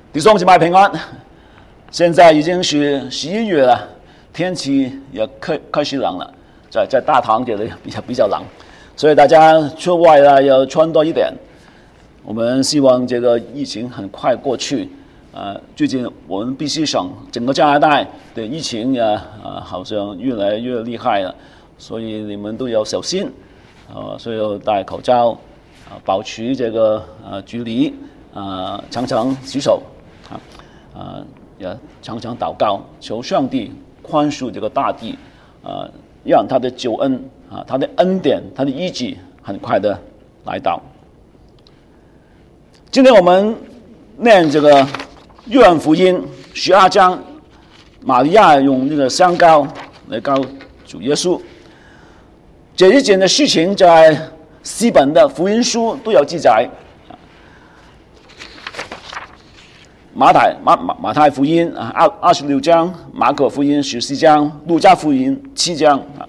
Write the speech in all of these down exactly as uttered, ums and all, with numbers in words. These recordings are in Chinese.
弟兄姊妹平安。现在已经是十一月了，天气也开开始冷了，在在大堂这里比较比较冷，所以大家出外呢要穿多一点。我们希望这个疫情很快过去。呃，最近我们必须省整个加拿大的疫情也啊好像越来越厉害了，所以你们都要小心，呃，所以要戴口罩，啊，保持这个呃距离，啊，常常洗手，啊，啊。也常常祷告，求上帝宽恕这个大地，啊、呃，让他的救恩啊，他的恩典，他的医治很快的来到。今天我们念这个约翰福音十二章，玛利亚用这个香膏来膏主耶稣。这一件的事情在西本的福音书都有记载。马太马马马太福音啊，二二十六章；马可福音十四章；路加福音七章啊。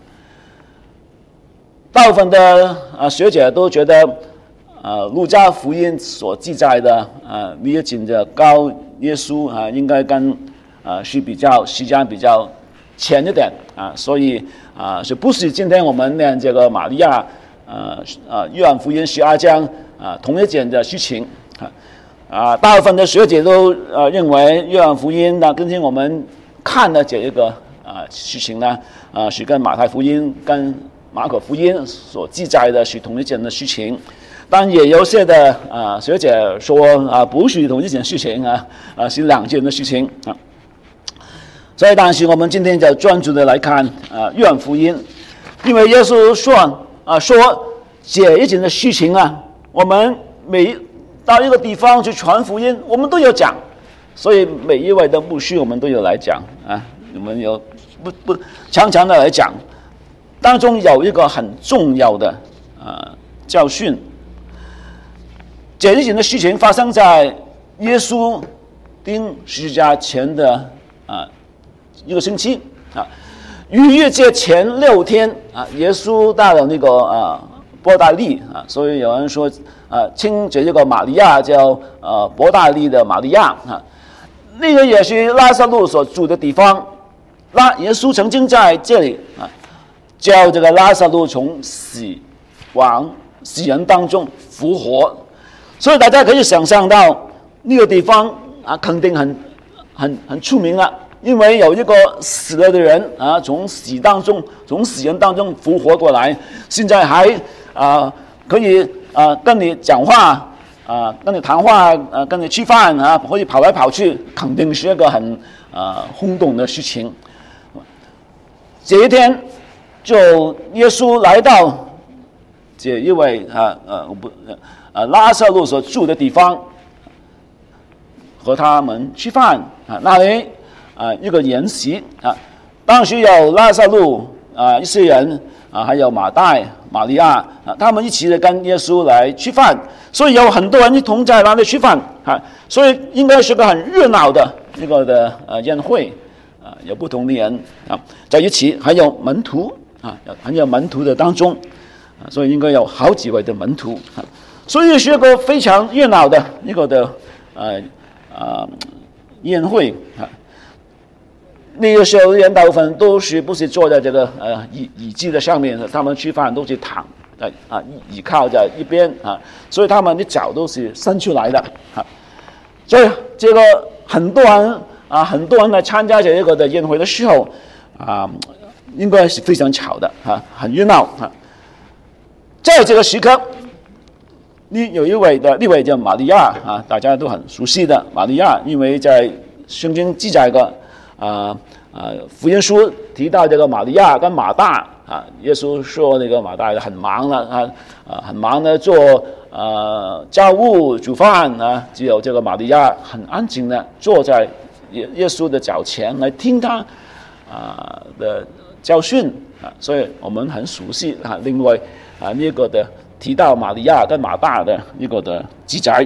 大部分的啊学者都觉得，啊路加福音所记载的啊呢一件的膏耶稣啊，应该跟啊是比较时间比较前一点啊，所以啊是不是今天我们念这个玛利亚啊啊约翰福音十二章啊同一件的事情啊。啊，大部分的学者都呃认为约翰福音呢，今天我们看的这一个啊事情呢，啊是跟马太福音跟马可福音所记载的是同一件的事情，但也有些的啊学者说啊不是同一件事情啊，啊是两件的事情啊。所以，但是我们今天就专注的来看啊约翰福音，因为耶稣说啊说这一件的事情啊，我们每到一个地方去传福音，我们都有讲，所以每一位的牧师我们都有来讲啊，我们有不不常常的来讲，当中有一个很重要的啊教训。这一件的事情发生在耶稣钉十字架前的啊一个星期啊，逾越节前六天啊，耶稣到了那个啊伯大利啊，所以有人说。啊，称这个玛利亚叫呃伯大利的玛利亚啊，那个也是拉撒路所住的地方。拉耶稣曾经在这里啊，叫这个拉撒路从死亡死人当中复活，所以大家可以想象到那个地方啊，肯定很很很出名了，因为有一个死了的人啊，从死当中从死人当中复活过来，现在还啊可以。啊、呃，跟你讲话啊、呃，跟你谈话，呃，跟你吃饭啊，可以跑来跑去，肯定是一个很啊、呃、轰动的事情。这一天，就耶稣来到这一位啊呃不呃拉撒路所住的地方，和他们吃饭啊，那里啊一个筵席啊，当时有拉撒路啊一些人啊，还有马代。玛利亚啊，他们一起跟耶稣来吃饭，所以有很多人一同在那里吃饭啊，所以应该是个很热闹的一个的呃宴会啊，有不同的人啊在一起，还有门徒啊，还有门徒的当中啊，所以应该有好几位的门徒啊，所以是一个非常热闹的一个的呃呃宴会啊。那个时候人大部分都是不是坐在这个呃椅椅子的上面，他们吃饭都是躺在啊倚靠在一边啊，所以他们的脚都是伸出来的啊。所以这个很多人啊，很多人来参加这个的宴会的时候啊，应该是非常吵的啊，很热闹啊。在这个时刻，你有一位的，那位叫玛利亚啊，大家都很熟悉的玛利亚，因为在圣经记载个。啊啊！福音书提到这个玛利亚跟马大啊，耶稣说那个马大很忙了啊啊，很忙的做呃家务煮饭啊，只有这个玛利亚很安静的坐在耶耶稣的脚前来听他啊的教训啊，所以我们很熟悉啊。另外啊，那个的提到玛利亚跟马大的那个的记载。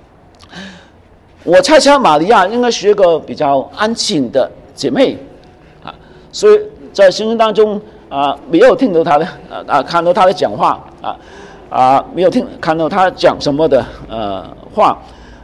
我猜测玛利亚应该是一个比较安静的姐妹啊，所以在圣经当中啊，没有听到她的啊啊，看到她的讲话啊啊，没有听看到她讲什么的呃话，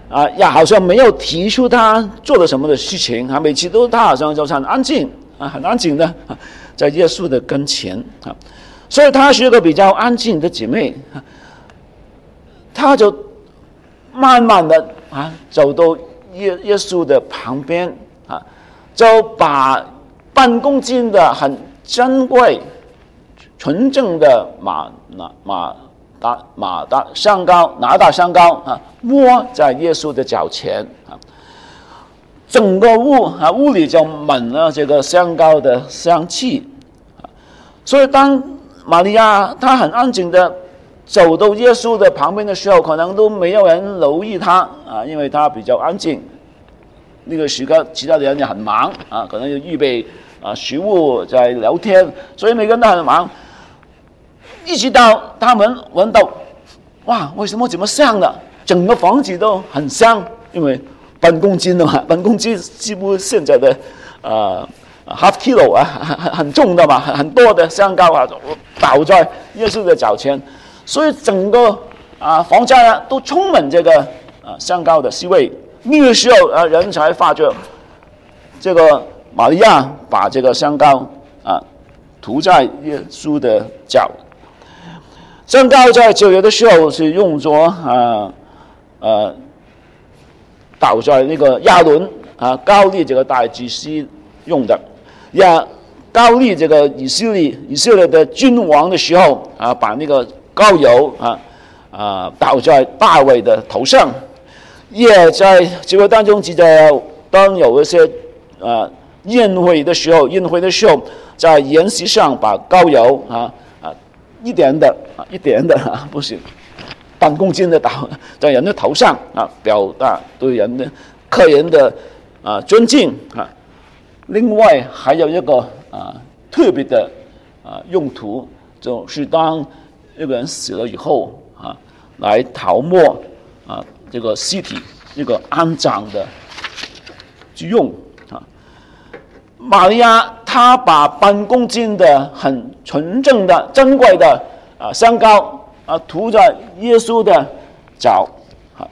啊，也好像没有提出他做了什么的事情啊，每次都他好像就很安静啊，很安静的在耶稣的跟前啊，所以她是一个比较安静的姐妹啊，她就慢慢的啊走到耶耶稣的旁边啊，就把半公斤的很珍贵、纯正的马马马。打马达香膏，拿到香膏啊，摸在耶稣的脚前啊，整个屋啊屋里就满了这个香膏的香气啊。所以当玛利亚她很安静的走到耶稣的旁边的时候，可能都没有人留意她啊，因为她比较安静。那个时刻，其他的人也很忙啊，可能就预备啊食物在聊天，所以每个人都很忙。一直到他们闻到，哇，为什么这么香的？整个房子都很香，因为半公斤的嘛，半公斤几乎现在的呃 half kilo 啊，很很重的嘛，很多的香膏啊，倒在耶稣的脚前，所以整个啊房间呢都充满这个啊香膏的气味。那个时候啊，人才发觉这个玛利亚把这个香膏啊涂在耶稣的脚。香膏在旧约的时候是用作啊呃倒在那个亚伦啊高利这个大祭司用的，亚高利这个以色列以色列的君王的时候啊，把那个膏油啊啊倒在大卫的头上，也在旧约当中记载，当有一些啊宴会的时候，宴会的时候在筵席上把膏油啊。一点的啊，一点的啊，不是半公斤的倒在人的头上啊，表达对人的客人的啊尊敬啊。另外还有一个啊特别的啊用途，就是当一个人死了以后啊，来陶没啊这个尸体这个安葬的之用啊。玛利亚她把半公斤的很纯正的珍贵的啊香膏啊涂在耶稣的脚啊，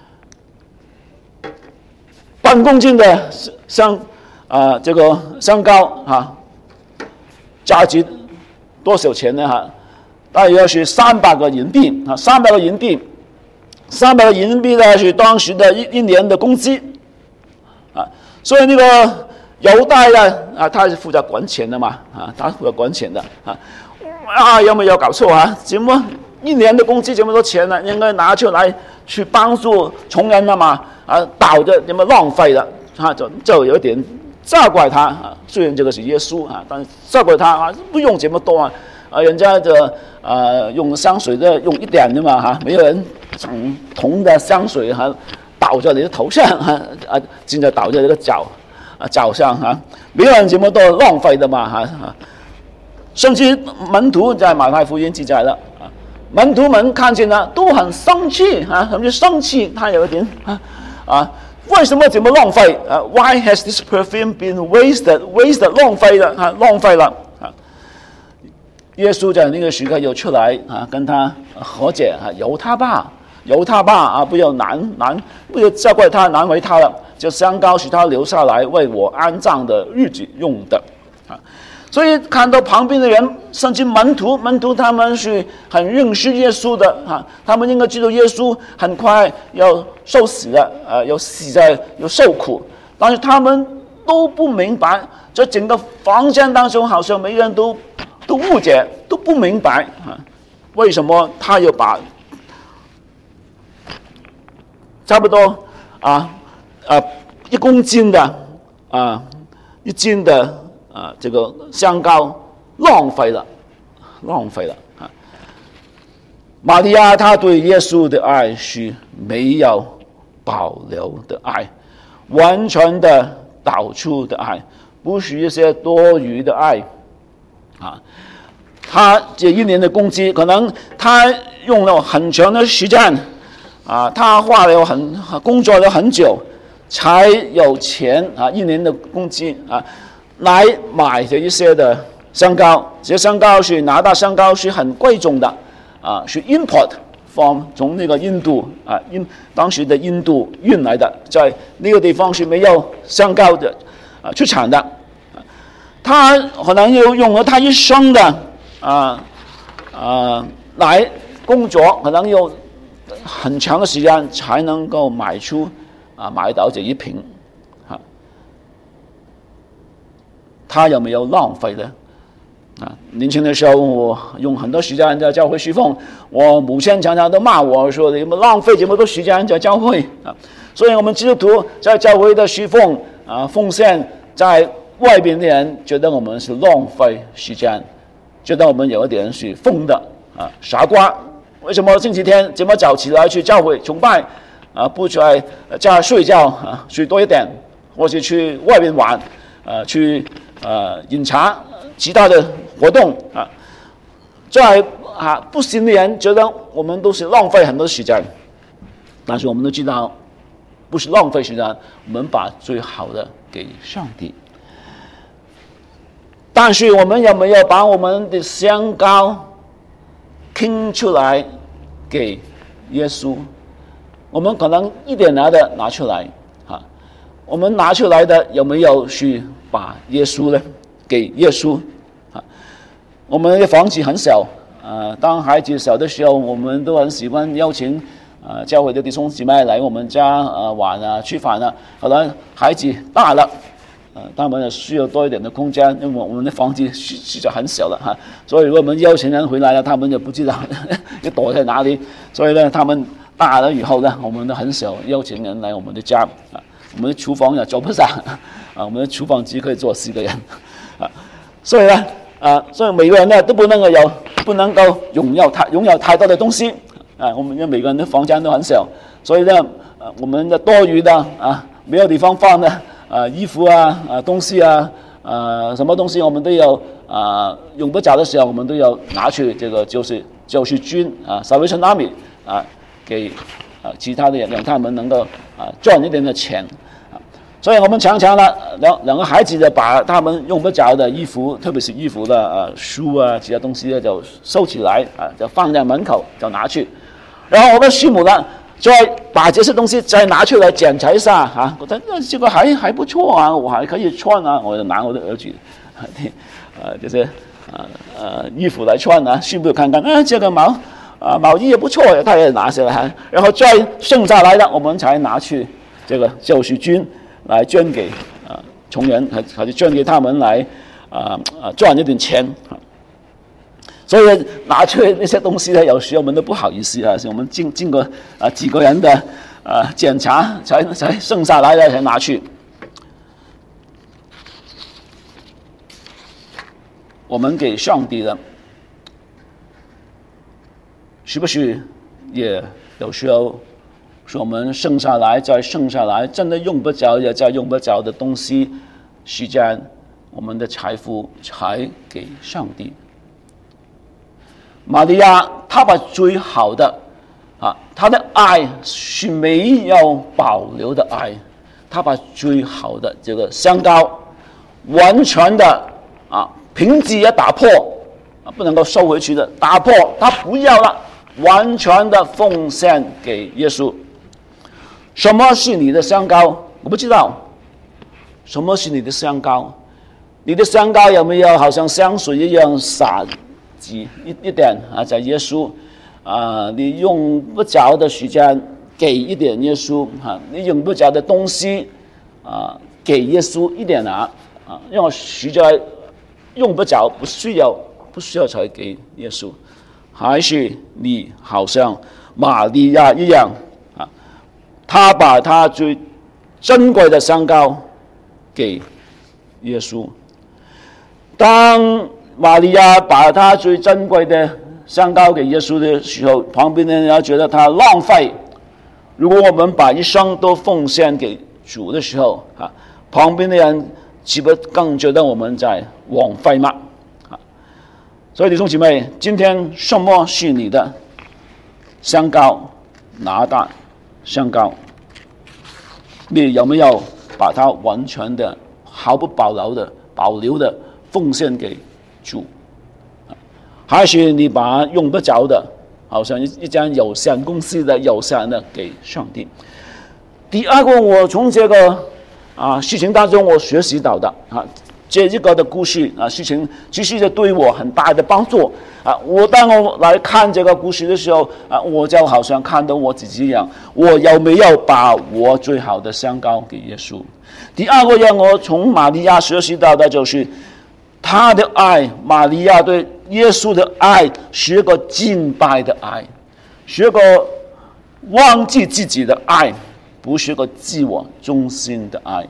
半公斤的香啊这个香膏啊，价值多少钱呢？哈，大约是三百个银币啊，三百个银币，三百个银币呢是当时的一一年的工资啊，所以那个。犹大呀，啊，他是负责管钱的嘛，啊，他负责管钱的，啊，啊，有没有搞错啊？怎么一年的工资这么多钱呢？应该拿出来去帮助穷人了嘛，啊，倒着怎么浪费了？啊，就就有点责怪他啊。虽然这个是耶稣啊，但是责怪他啊，不用这么多啊，啊，人家的啊用香水的用一点的嘛，哈、啊，没有人从铜的香水哈、啊、倒在你的头上啊啊，现在倒在这个脚。啊，脚上啊，没有人这么多浪费的嘛，哈、啊，甚至门徒在马太福音记载了啊，门徒们看见了都很生气啊，甚至生气，他有一点啊啊，为什么这么浪费啊 ？Why has this perfume been wasted? Wasted 浪费了啊，浪费了啊！耶稣在那个时刻又出来啊，跟他和解啊，由他吧，由他吧啊，不要难难，不要责怪他，难为他了。这香膏是他留下来为我安葬的日子用的，啊，所以看到旁边的人，甚至门徒，门徒他们是很认识耶稣的啊，他们应该知道耶稣很快要受死了，呃，要死在要受苦，但是他们都不明白，在整个房间当中，好像每个人都都误解，都不明白啊，为什么他要把差不多啊。啊，一公斤的啊，一斤的啊，这个香膏浪费了，浪费了啊！玛利亚她对耶稣的爱是没有保留的爱，完全的导出的爱，不是一些多余的爱啊！她这一年的工资，可能她用了很长的时间啊，她花了很工作了很久。才有钱啊，一年的工资啊，来买这一些的香膏。这些香膏是拿到香膏是很贵重的啊，是 import 方从那个印度啊，印当时的印度运来的，在那个地方是没有香膏的啊出产的。他可能又用了他一生的啊啊来工作，可能有很长的时间才能够买出啊买到这一瓶啊。他有没有浪费呢？啊，年轻的时候我用很多时间在教会侍奉，我母亲常常都骂我说你们浪费这么多时间在教会啊。所以我们基督徒在教会的侍奉啊奉献，在外边的人觉得我们是浪费时间，觉得我们有一点是疯的啊傻瓜。为什么星期天这么早起来去教会崇拜啊，不在家睡觉啊睡多一点，或是去外边玩啊去呃饮茶其他的活动啊，在啊不信的人觉得我们都是浪费很多时间，但是我们都知道不是浪费时间，我们把最好的给上帝。但是我们有没有把我们的香膏倾出来给耶稣？我们可能一点拿的拿出来啊，我们拿出来的有没有去把耶稣呢给耶稣啊？我们的房子很小啊，当孩子小的时候，我们都很喜欢邀请啊教会的弟兄姊妹来我们家啊玩啊吃饭啊。后来孩子大了。呃，他们需要多一点的空间，因为我们的房子实在很小了哈，所以如果我们邀请人回来了，他们就不知道要躲在哪里，所以呢，他们大了以后呢，我们都很少邀请人来我们的家啊，我们的厨房也坐不下啊，我们的厨房只可以坐四个人啊，所以呢，啊，所以每个人呢都不能够有，不能够拥有太拥有太多的东西啊，我们因为每个人的房间都很小，所以呢，呃，我们的多余的啊没有地方放的。啊，衣服啊，啊，东西啊，啊，什么东西我们都要啊，用不着的时候我们都要拿去这个就是救世军啊 ，Salvation Army 啊，给啊其他的人让他们能够啊赚一点的钱啊，所以我们常常呢，两两个孩子呢把他们用不着的衣服，特别是衣服的啊书啊其他东西呢就收起来啊，就放在门口就拿去，然后我们师母呢。再把这些东西再拿出来检查一下啊，觉得这个还还不错啊，我还可以穿啊，我就拿我的儿子啊，呃这些呃呃衣服来穿啊，顺便看看啊这个毛啊毛衣也不错，他也拿下来，然后再剩下来的我们才拿去这个救世军来捐给啊穷人，还还是捐给他们来啊啊赚一点钱啊。所以拿出那些东西呢，有时我们都不好意思啊，是我们经经过啊几个人的啊检查，才才剩下来的才拿去。我们给上帝的，是不是也有时候是我们剩下来再剩下来，真的用不着也再用不着的东西，时间，我们的财富才给上帝。玛利亚，她把最好的啊，她的爱是没有保留的爱，她把最好的这个香膏，完全的啊，瓶子也打破啊，不能够收回去的，打破，她不要了，完全的奉献给耶稣。什么是你的香膏？我不知道。什么是你的香膏？你的香膏有没有好像香水一样洒？一一点啊，在耶稣啊，你用不着的时间给一点耶稣啊，你用不着的东西啊，给耶稣一点拿啊，因为实在用不着，不需要，不需要才给耶稣，还是你好像玛利亚一样啊，他把他最珍贵的香膏给耶稣，当。玛利亚把她最珍贵的香膏给耶稣的时候，旁边的人要觉得她浪费。如果我们把一生都奉献给主的时候，啊，旁边的人岂不更觉得我们在枉费吗？啊，所以弟兄姐妹，今天什么是你的香膏？拿大香膏，你有没有把它完全的、毫不保留的、保留的奉献给主？还是你把用不着的好像一一家有限公司的有限的给上帝。第二个，我从这个啊事情当中我学习到的啊。这一个的故事啊，事情其实就对我很大的帮助啊。我当我来看这个故事的时候啊，我就好像看到我自己一样，我有没有把我最好的相交给耶稣？第二个让我从玛利亚学习到的就是她的爱，玛利亚对耶稣的爱是一个敬拜的爱，是一个忘记自己的爱，不是一个自我中心的爱。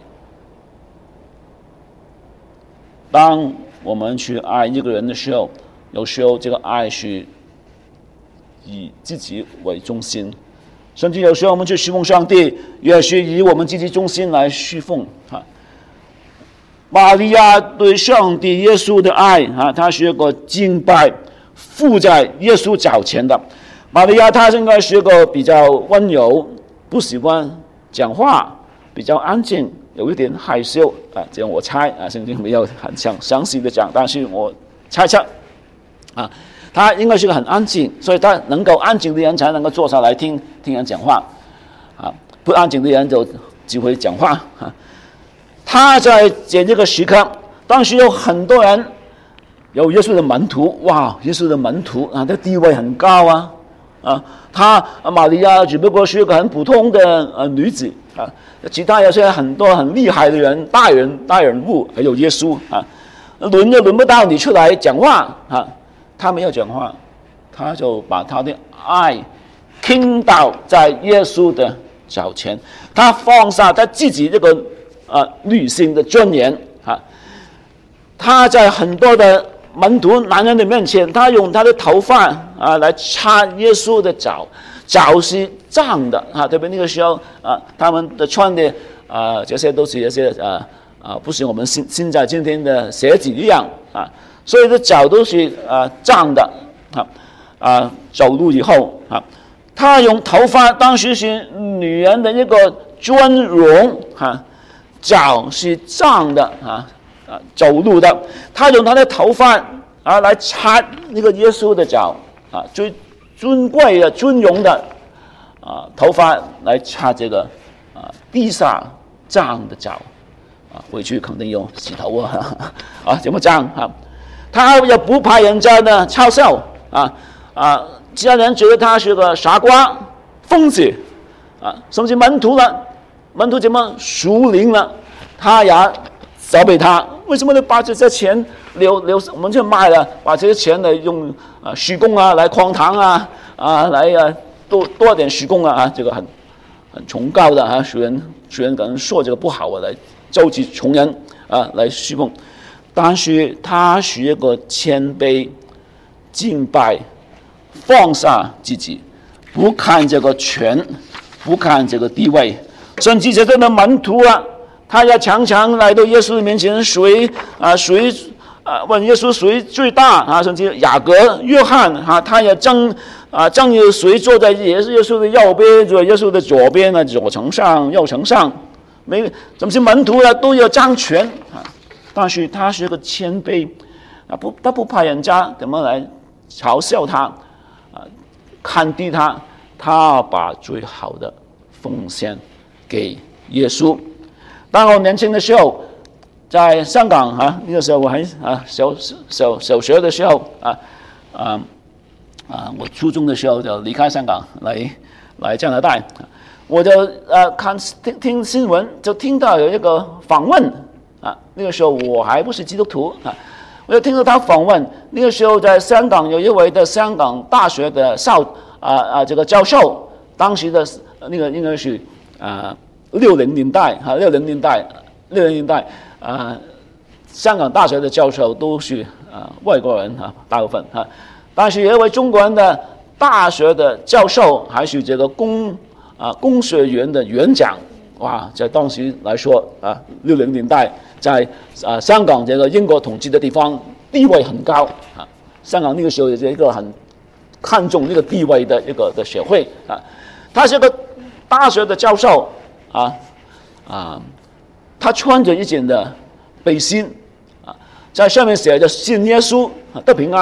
当我们去爱一个人的时候，有时候这个爱是以自己为中心，甚至有时候我们去侍奉上帝，也是以我们自己中心来侍奉啊。玛利亚对上帝耶稣的爱啊，她是一个敬拜附在耶稣脚前的。玛利亚她应该是一个比较温柔，不喜欢讲话，比较安静，有一点害羞啊，这样我猜啊，圣经没有很详详细的讲，但是我猜测啊，他应该是个很安静，所以他能够安静的人才能够坐下来听听人讲话啊，不安静的人就只会讲话啊。他在这个时刻，当时有很多人，有耶稣的门徒，哇，耶稣的门徒啊，他地位很高啊啊，他玛利亚只不过是一个很普通的呃女子啊。其他有些很多很厉害的人，大人大人物，还有耶稣啊，轮就轮不到你出来讲话啊。他没有讲话，他就把他的爱倾倒在耶稣的脚前，他放下他自己这个呃女性的尊严啊。他在很多的门徒男人的面前，他用他的头发啊来擦耶稣的脚。脚是脏的啊，特别那个时候啊，他们的穿的啊，这些都是一些啊啊，不是我们现现在今天的鞋子一样啊，所以的脚都是啊脏的啊啊，走路以后啊，他用头发，当时是女人的一个尊荣啊，脚是脏的啊啊，走路的，他用他的头发啊来擦那个耶稣的脚啊，最尊贵的、尊荣的啊头发来擦这个啊地上脏的脚啊，回去肯定用洗头啊啊，怎么脏啊？他也不怕人家的嘲笑啊啊，其他人觉得他是个傻瓜、疯子啊，甚至门徒了，门徒怎么属灵了，他也责备他，为什么你把这些钱留留，我们就卖了，把这些钱来用啊施工啊，来矿堂啊啊，来啊多多点施工啊啊，这个很很崇高的啊，虽然虽然可能说这个不好啊，来召集穷人啊来施工，但是他是一个谦卑、敬拜、放下自己，不看这个权，不看这个地位，甚至这个的门徒啊。他也常常来到耶稣的面前，谁啊谁啊问耶稣谁最大啊？甚至雅各、约翰啊，他也争啊争有谁坐在耶稣的右边，坐在耶稣的左边啊，左丞相、右丞相，每怎么门徒啊都要争权啊。但是他是一个谦卑啊，不他不怕人家怎么来嘲笑他啊，看低他，他把最好的奉献给耶稣。当我年轻的时候，在香港啊，那个时候我还啊小小小学的时候啊啊啊，我初中的时候就离开香港来来加拿大，我就呃看听听新闻，就听到有一个访问啊，那个时候我还不是基督徒啊，我就听到他访问，那个时候在香港有一位的香港大学的校啊啊这个教授，当时的那个应该是啊。六零年代哈，六零年代，六零年代啊，香港大学的教授都是啊外国人啊，大部分哈。但是有一位中国人的大学的教授，还是这个工啊工学院的院长，哇，在当时来说啊，六零年代在啊香港这个英国统治的地方地位很高啊。香港那个时候也是一个很看重这个地位的一个的社会啊。他是个大学的教授。啊啊，他穿着一件的背心啊，在上面写着信耶稣得平安。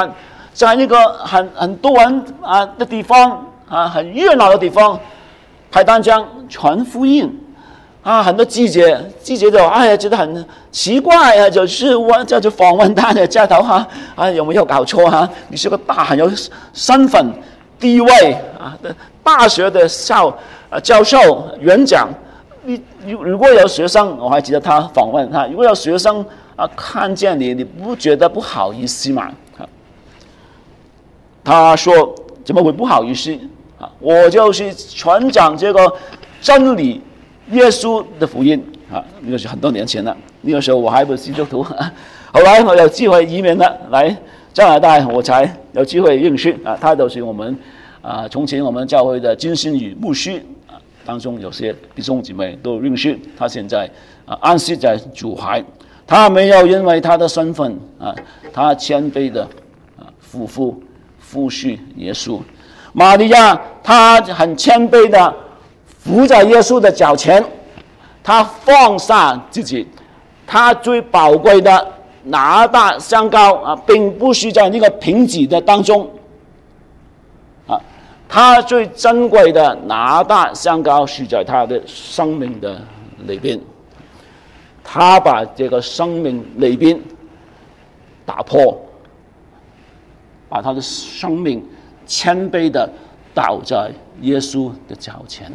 在那个很很多人啊的地方啊，很热闹的地方，派单张传福音啊，很多记者记者就哎呀觉得很奇怪啊，就是我这就访问他的街头哈啊，有没有搞错哈、啊？你是个大很有身份地位啊的大学的校啊教授园长，你如果有学生，我还记得他访问他，如果有学生啊看见你，你不觉得不好意思吗？啊、他说怎么会不好意思啊？我就是传讲这个真理。耶稣的福音啊，那个是很多年前了。那个时候我还不是基督徒，啊、后来我有机会移民了，来加拿大，我才有机会认识啊。他都是我们啊，从前我们教会的金星宇牧师啊，当中有些弟兄姐妹都认识。他现在啊安息在主怀，他没有因为他的身份啊，他谦卑的啊夫妇服侍耶稣。玛利亚她很谦卑的。伏在耶稣的脚前，他放下自己，他最宝贵的拿大香膏啊，并不是在那个瓶子的当中啊，他最珍贵的拿大香膏是在他的生命的里边，他把这个生命里边打破，把他的生命谦卑的倒在耶稣的脚前。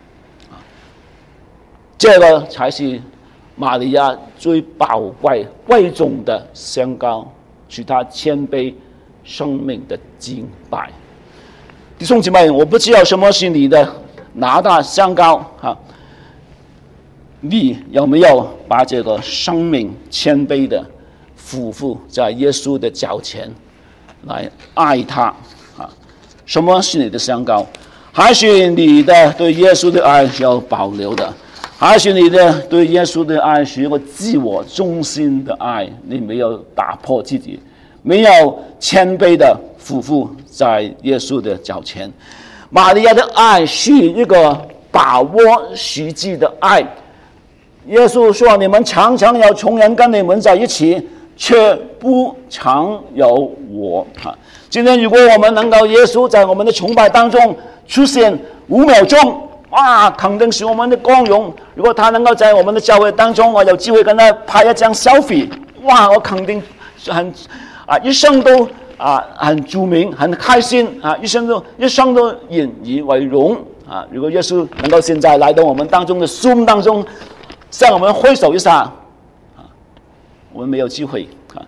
这个才是玛利亚最宝贵贵重的香膏，是她谦卑生命的敬拜。弟兄姐妹，我不知道什么是你的拿大香膏啊？你有没有把这个生命谦卑的俯伏在耶稣的脚前来爱他啊？什么是你的香膏？还是你的对耶稣的爱是要保留的？还是你的对耶稣的爱是一个自我中心的爱，你没有打破自己，没有谦卑的俯伏在耶稣的脚前。玛利亚的爱是一个把握实际的爱。耶稣说：“你们常常有穷人跟你们在一起，却不常有我。”啊，今天如果我们能够耶稣在我们的崇拜当中出现五秒钟。哇，肯定是我们的光荣。如果他能够在我们的教会当中，我有机会跟他拍一张 selfie， 哇，我肯定很啊，一生都啊很著名，很开心啊，一生都一生都引以为荣啊。如果耶稣能够现在来到我们当中的 Zoom 当中，向我们挥手一下啊，我们没有机会啊。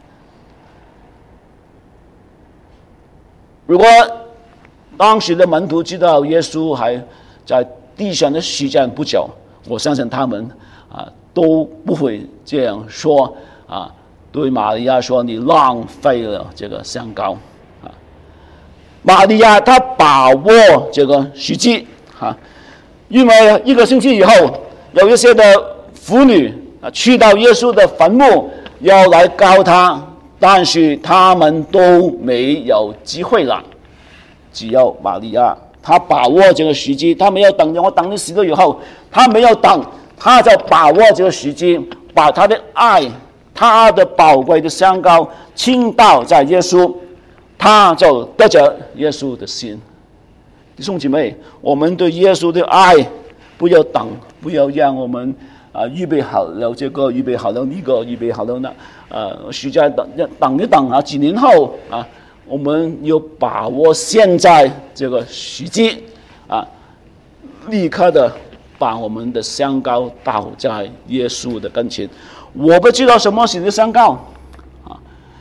如果当时的门徒知道耶稣还在地上的时间不久，我相信他们啊都不会这样说啊，对玛利亚说你浪费了这个香膏啊。玛利亚她把握这个时机啊，因为一个星期以后，有一些的妇女啊去到耶稣的坟墓要来告他，但是他们都没有机会了，只有玛利亚。他把握这个时机，他没有等着我等你死了以后，他没有等，他就把握这个时机，把他的爱，他的宝贵的香膏倾倒在耶稣，他就得着耶稣的心。弟兄姐妹，我们对耶稣的爱，不要等，不要让我们啊预备好了这个，预备好了那个，预备好了那，呃，实在等等一等啊，几年后啊。我们要把握现在这个时机啊，立刻的把我们的香膏倒在耶稣的跟前。我不知道什么是你的香膏啊，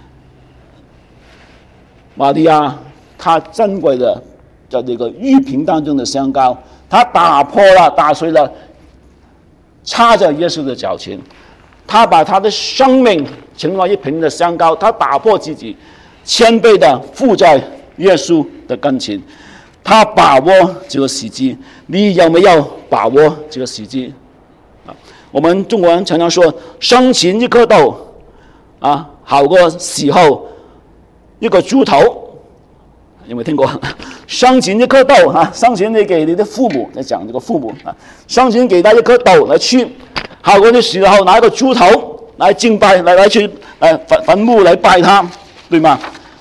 玛利亚她珍贵的在这个玉瓶当中的香膏，她打破了、打碎了，插在耶稣的脚前。她把她的生命成为一瓶的香膏，她打破自己。谦卑的附在耶稣的跟前，他把握这个时机，你有没有把握这个时机？啊，我们中国人常常说“生前一颗豆”，啊，好过死后一个猪头，有没有听过？生前一颗豆啊，生前你给你的父母，来讲这个父母啊，生前给他一颗豆来吃，好过你死后拿一个猪头来敬拜，来来去呃坟坟墓来拜他。对吗？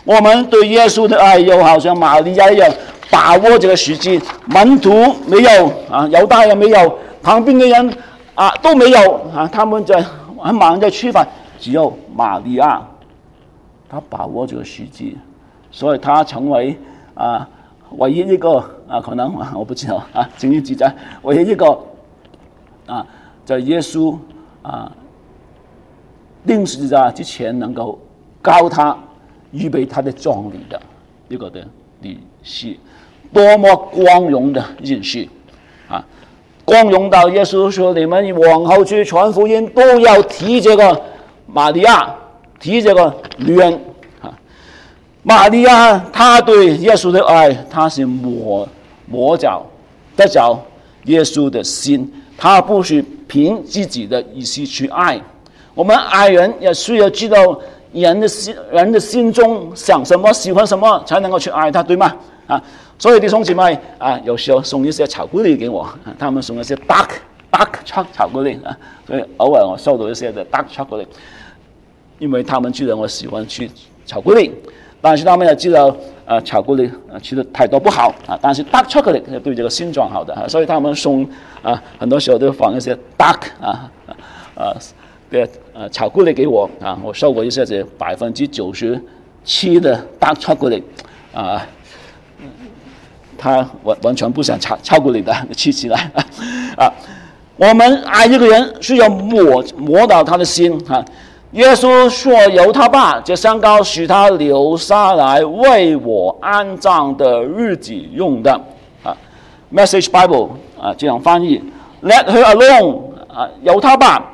我们对耶稣的爱又好像玛利亚一样，把握这个时机。门徒没有啊，犹大人没有，旁边的人啊都没有啊，他们在很忙在吃饭，只有玛利亚，他把握这个时机，所以他成为啊唯一一个啊，可能我不知道啊，经历记载唯一一个啊，在耶稣啊钉十字架之前能够教他预备他的葬礼的一个的历史，多么光荣的一件事啊！光荣到耶稣说：“你们往后去传福音，都要提这个玛利亚，提这个女人啊。”玛利亚她对耶稣的爱，她是摸摸着得着耶稣的心，她不是凭自己的意思去爱。我们爱人也需要知道人的心，人的心中想什么、喜欢什么，才能够去爱他，对吗？啊，所以弟兄姊妹啊，有时候送一些巧克力给我，啊、他们送一些 dark dark 巧克力啊，所以偶尔我收到一些的 dark 巧克力，因为他们知道我喜欢吃巧克力，但是他们也知道啊，巧克力啊吃的太多不好啊，但是 dark 巧克力对这个心脏好的，啊、所以他们送啊，很多时候都放一些 dark 啊啊。的呃巧克力给我啊，我收过一些是百分之九十七的大巧克力啊，它完完全不像巧巧克力的，吃起来啊。我们爱一个人需要摸摸到他的心啊。耶稣说：“由他吧，这香膏使他留下来为我安葬的日子用的啊。” Message Bible 啊这样翻译 ：“Let her alone 啊，由他吧。”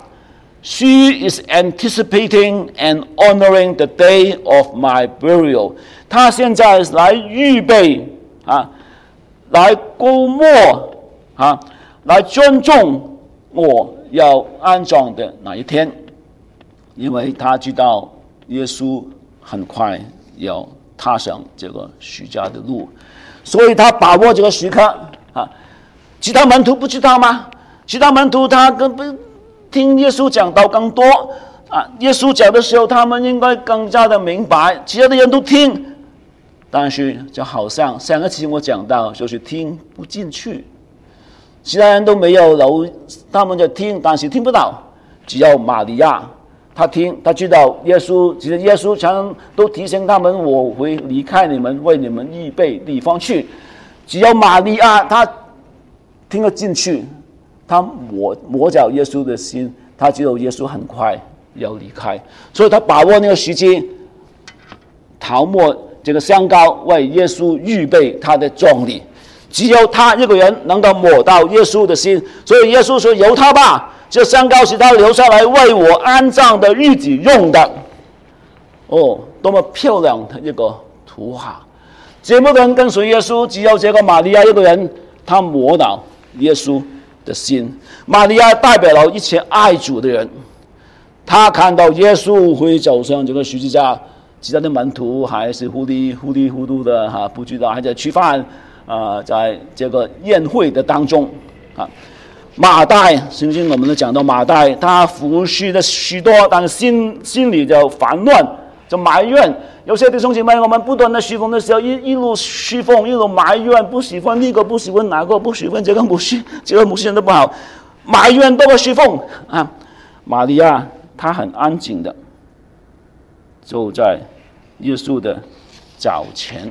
She is anticipating and honoring the day of my burial. 她现在来预备啊，来估摸啊，来尊重我要安葬的那一天，因为她知道耶稣很快要踏上这个十字架的路，所以她把握这个时刻啊。其他门徒不知道吗？其他门徒他根本。听耶稣讲到更多啊，耶稣讲的时候，他们应该更加的明白，其他的人都听，但是就好像上一次我讲到，就是听不进去，其他人都没有留，他们就听，但是听不到，只有玛利亚，他听，他知道耶稣，其实耶稣常都提醒他们，我会离开你们，为你们预备地方去，只有玛利亚，他听得进去。他摸摸着耶稣的心，他知道耶稣很快要离开，所以他把握那个时机，涂抹这个香膏，为耶稣预备他的葬礼。只有他一个人能够摸到耶稣的心，所以耶稣说：“由他吧，这香膏是他留下来为我安葬的日子用的。”哦，多么漂亮的一个图画！这么多人跟随耶稣，只有这个玛利亚一个人，他摸到耶稣的心。玛利亚代表了一切爱主的人，他看到耶稣会走上这个十字架，其他的门徒还是糊里糊里糊涂的哈，不知道还在吃饭啊、呃，在这个宴会的当中啊。马代圣经我们都讲到马代，他服侍的许多，但是心心里就烦乱，就埋怨。有些弟兄姐妹，我们不断的侍奉的时候，一一路侍奉，一路埋怨，不喜欢那个，不喜欢哪个，不喜欢这个牧师，这个牧师人都不好，埋怨多个侍奉啊。玛利亚她很安静的坐在耶稣的脚前，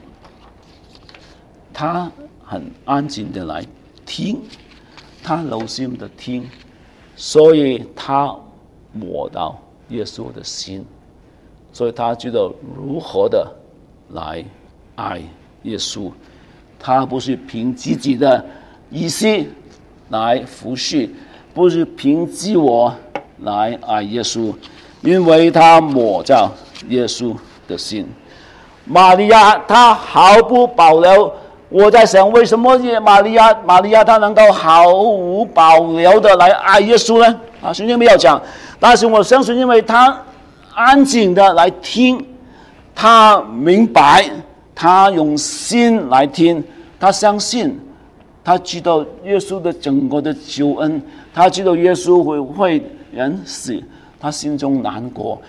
她很安静的来听，她留心的听，所以她摸到耶稣的心。所以他知道如何的来爱耶稣，他不是凭自己的意思来服侍，不是凭自我来爱耶稣，因为他摸着耶稣的心。玛利亚她毫不保留，我在想为什么玛利亚玛利亚她能够毫无保留的来爱耶稣呢？啊，圣经没有讲，但是我相信，因为她安静的来听，他明白，他用心来听，他相信，他知道耶稣的整个的救恩，他知道耶稣会为人死，他心中难过，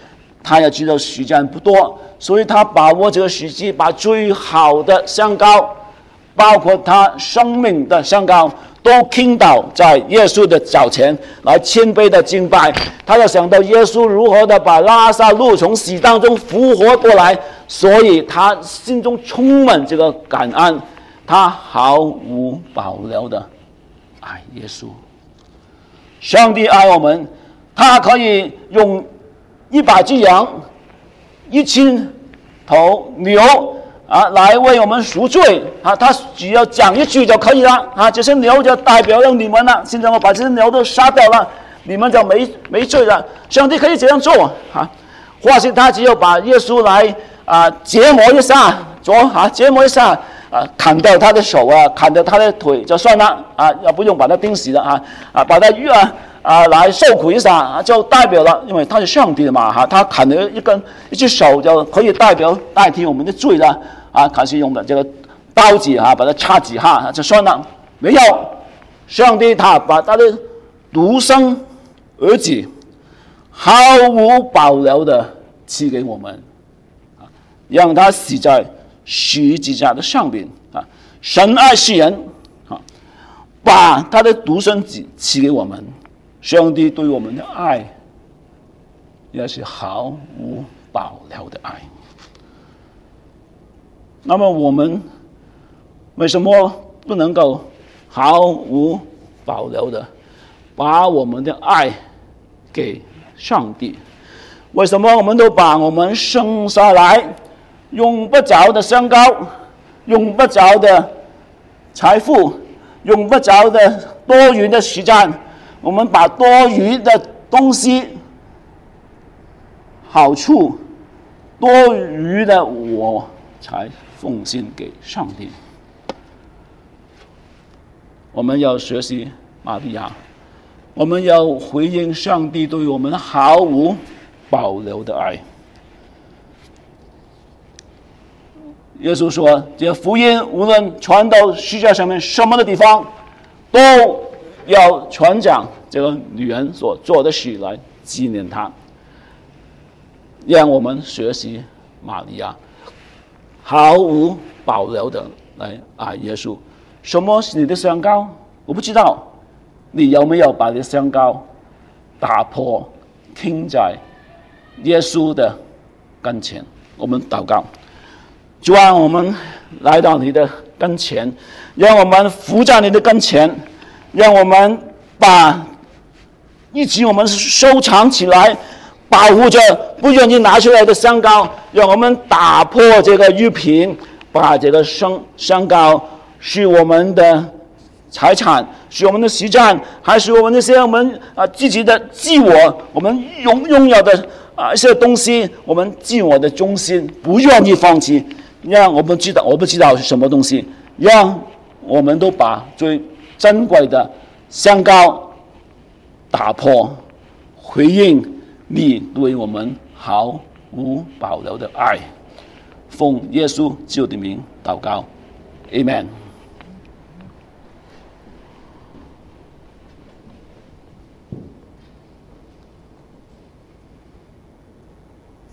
他也知道时间不多，所以他把握这个时机，把最好的香膏，包括他生命的香膏，都倾倒在耶稣的脚前，来谦卑的敬拜。他就想到耶稣如何的把拉撒路从死当中复活过来，所以他心中充满这个感恩，他毫无保留的爱耶稣。上帝爱我们，他可以用一百只羊、一千头牛啊，来为我们赎罪啊！他只要讲一句就可以了啊！这些牛就代表了你们了。现在我把这些牛都杀掉了，你们就没没罪了。上帝可以这样做啊！或是他只有把耶稣来啊折磨一下，做啊折磨一下啊，砍掉他的手啊，砍掉他的腿就算了啊，要不用把他钉死了啊啊，把他啊。啊，来受苦一下啊，就代表了，因为他是上帝的嘛，哈，他砍了一根一只手就可以代表代替我们的罪了啊，可是用的这个刀子啊，把它插几下就算了。没有，上帝他把他的独生儿子毫无保留的赐给我们啊，让他死在十字架的上面啊。神爱世人啊，把他的独生子赐给我们。上帝对我们的爱也是毫无保留的爱。那么我们为什么不能够毫无保留的把我们的爱给上帝？为什么我们都把我们生下来用不着的香膏、用不着的财富、用不着的多余的时间，我们把多余的东西、好处、多余的我才奉献给上帝？我们要学习玛利亚，我们要回应上帝对我们毫无保留的爱。耶稣说，这福音无论传到世界上面什么的地方，都要传讲这个女人所做的事来纪念她。让我们学习玛利亚，毫无保留的来爱耶稣。什么是你的香膏？我不知道，你有没有把你的香膏打破，倾在耶稣的跟前？我们祷告，主啊，我们来到你的跟前，让我们伏在你的跟前，让我们把一直我们收藏起来，保护着，不愿意拿出来的香膏，让我们打破这个玉瓶，把这个香香膏是我们的财产，是我们的时间，还是我们那些我们啊自己的自我，我们拥拥有的啊一些东西，我们自我的中心不愿意放弃，让我们知道我不知道是什么东西，让我们都把最珍贵的香膏打破，回应你对我们毫无保留的爱。奉耶稣基督的名祷告 ，Amen。